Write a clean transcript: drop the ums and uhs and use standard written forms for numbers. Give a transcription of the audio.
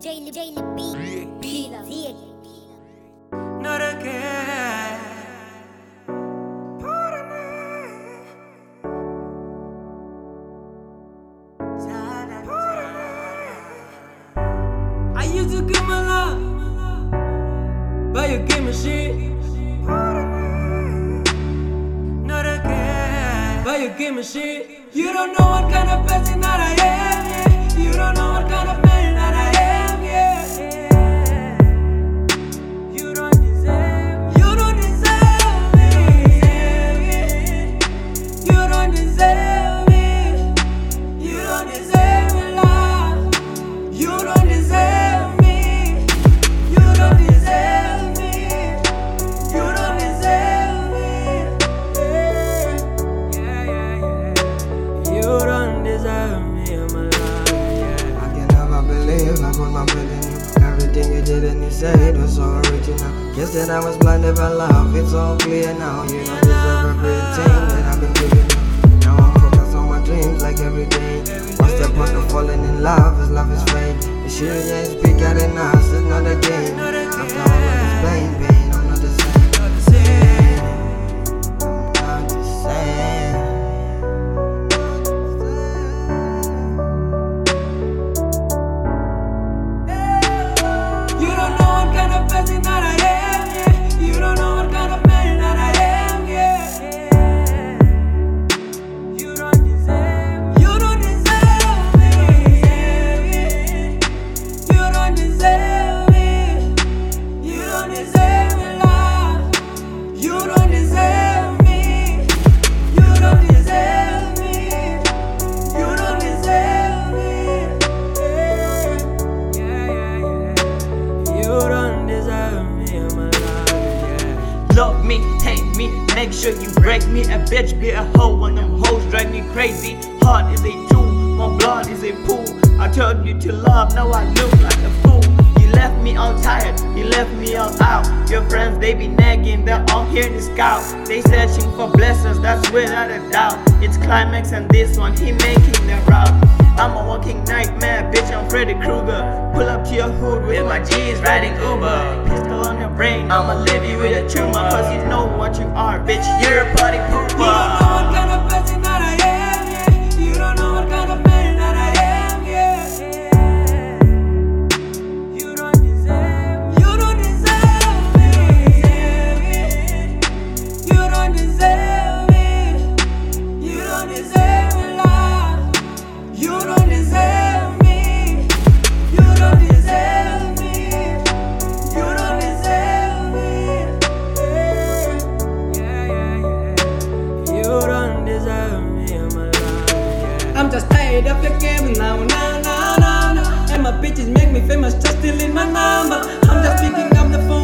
Jaylee B. Not again. I used to give my love, but you gave me shit. Not again, but you gave me shit. You don't know what kind of person that I am, yeah. You don't know what kind of man that I am, yeah. You don't deserve me. You don't deserve me. You don't deserve me. You don't deserve me, love. You don't deserve me. You don't deserve me. You don't deserve me. Yeah. You don't deserve me, my love. Yeah. I can never believe I put my faith in you. Everything you did and you said was so original. Guess that I was blinded by love, it's all clear now. You don't deserve everything that I've been giving you. Now I'm focused on my dreams like every day. One step on the falling in love is fate. The shit you ain't speak out in us, it's not a game. After all of this pain, I'm not the same. I'm not the same. You don't know what kind of person that I am, yeah. You don't know what kind of man that I am, yeah. You don't deserve me. You don't deserve me. You don't deserve me. You don't deserve me, love. You don't deserve me. You don't deserve me. You don't deserve me. Yeah. You don't deserve me, my love, yeah. Love me, take me, make sure you break me. A bitch be a hoe when them hoes drive me crazy. Heart is a tool, my blood is a pool. I told you to love, now I look like a fool. You left me all tired, you left me all out. Your friends, they be nagging, they're all here to scout. They searching for blessings, that's without a doubt. It's climax and this one, he making the route. I'm a walking nightmare, bitch, I'm Freddy Krueger. Pull up to your hood with my G's riding Uber. Pistol on your brain, I'ma leave you with a tumor. Cause you know what you are, bitch, you're a party pooper. You don't know what kind of person that I am, yeah. You don't know what kind of man that I am, yeah. You don't deserve me. You don't deserve me. You don't deserve me. You don't deserve me, love. You don't deserve me. You don't deserve me. You don't deserve me. Yeah. You don't deserve me, my love, yeah. I'm just tired of your game now. And my bitches make me famous just stealing my number. I'm just picking up the phone